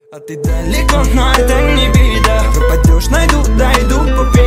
А ты далеко, но это не беда. Пропадешь, найду, дойду по